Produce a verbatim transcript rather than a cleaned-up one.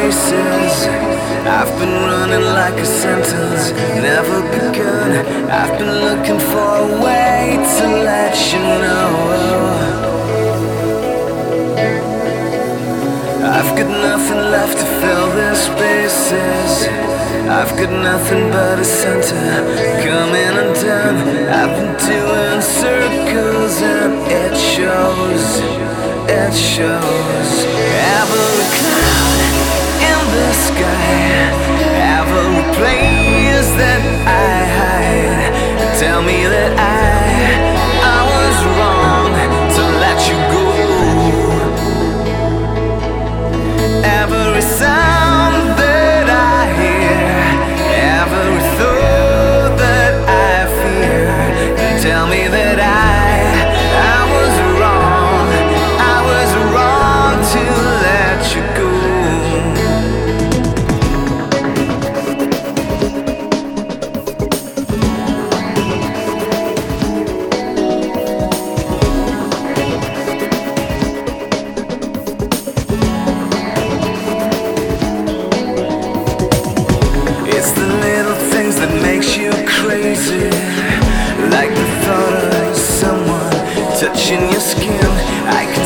spaces. I've been running like a sentence, never begun. I've been looking for a way to let you know. I've got nothing left to fill the spaces. I've got nothing but a center, coming undone. I've been doing circles and it shows, it shows. Every cloud in the sky, every place that I hide, tell me that I, I was wrong to let you go. Every sound that I hear, every thought that I fear, tell me that I, I was wrong, I was wrong to let you go. It's the little things that makes you crazy, like the thought of someone touching your skin. I can